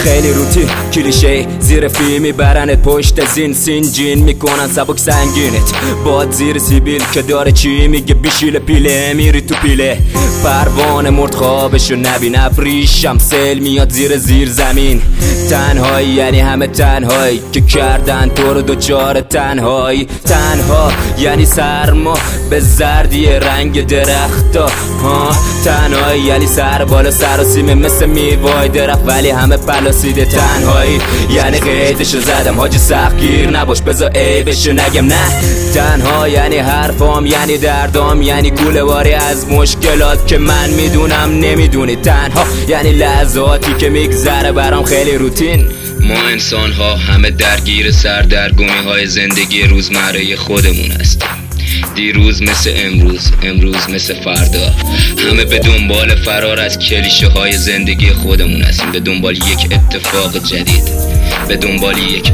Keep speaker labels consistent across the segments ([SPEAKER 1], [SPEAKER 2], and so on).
[SPEAKER 1] خیلی روتین کلیشه زیر فیلم میبرنت پشت زین سینجین میکنن سبک سنگینت باد زیر سیبیل که داره چی میگه بیشیل پیله میری تو پیله پروانه مرد خوابشو نبین ابریشم سیل میاد زیر زمین تنهایی یعنی همه تنهایی که کردن تو رو دوچار تنهایی تنها یعنی سرما به زردی رنگ درختا تنهایی یعنی سر بالا سر و سیمه مثل میوای درخت ولی همه پلاسیده تنهایی یعنی قیدشو زدم حاجی سختگیر نباش بذار عیبشو نگم نه تنها یعنی حرفام یعنی دردام یعنی گوله‌واری از مشکلات که من میدونم نمیدونی تنها یعنی لحظاتی که میگذره برام خیلی روتین
[SPEAKER 2] ما انسان ها همه درگیر سردرگمی های زندگی روزمره خودمون هستیم دیروز مثل امروز مثل فردا همه به دنبال فرار از کلیشه های زندگی خودمون هستیم به دنبال یک اتفاق جدید به دنبال یک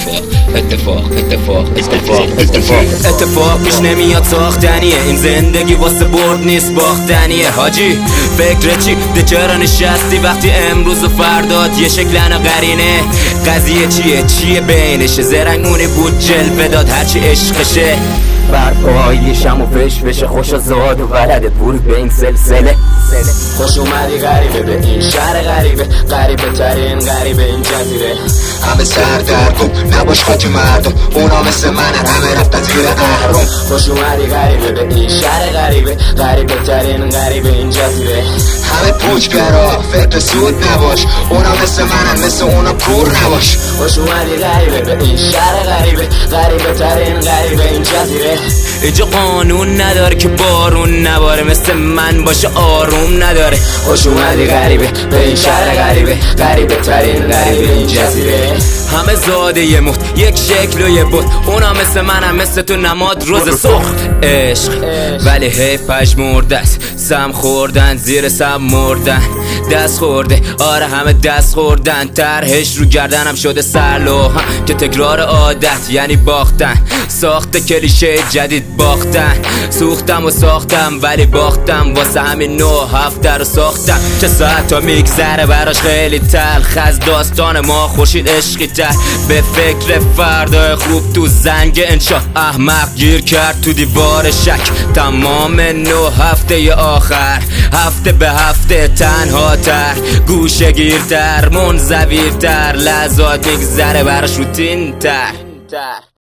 [SPEAKER 2] اتفاق
[SPEAKER 1] پیش نمیاد ساختنیه این زندگی واسه برد نیست باختنیه حاجی فکر چی ده چرا نشستی وقتی امروز و فردات یه شکلن و قرینه قضیه چیه بینشه زرنگونی بود جلوه داد هرچی عشقشه برپاییشم و فش بشه خوش و زاد و ولدت ورود به این سلسله خوش اومدی غریبه به این شهر غریبه ترین غریبه این جزیره
[SPEAKER 3] همه سردرگم نباش خاطی مردم اونا مثل منن همه رفتن زیر اهرم
[SPEAKER 1] خوش اومدی غریبه به این شهر غریبه ترین غریبه این جزیره
[SPEAKER 3] همه پوچگرا فکر سود نباش اونا مثل منن مثل اونا کور نباش
[SPEAKER 1] خوش اومدی غریبه به این شهر غریبه ترین غریبه این جزیره اینجا قانون نداره که بارون نباره مثل من باشه آروم نداره خوش اومدی غریبه به این شهر غریبه ترین غریبه این جزیره همه زاده یه مخت یک شکل و یه بود اونا مثل منم مثل تو نماد روز سخت عشق ولی هی پژمرده است سم خوردن زیر سم مردن دست خورده آره همه دست خوردن طرحش رو گردنم شده سرلوحم که تکرار عادت یعنی باختن ساخت کلیشه جدید باختن سوختم و ساختم ولی باختم واسه همین 9 هفته رو ساختم چه ساعت تا میگذره براش خیلی تلخ از داستان ما خورشید عشقی تر به فکر فردا خوب تو زنگ انشا احمق گیر کرد تو دیوار شک تمام 9 هفته آخر هفته به هفته تنها تر گوشه گیرتر منزویرتر لحظات میگذره براش روتین تر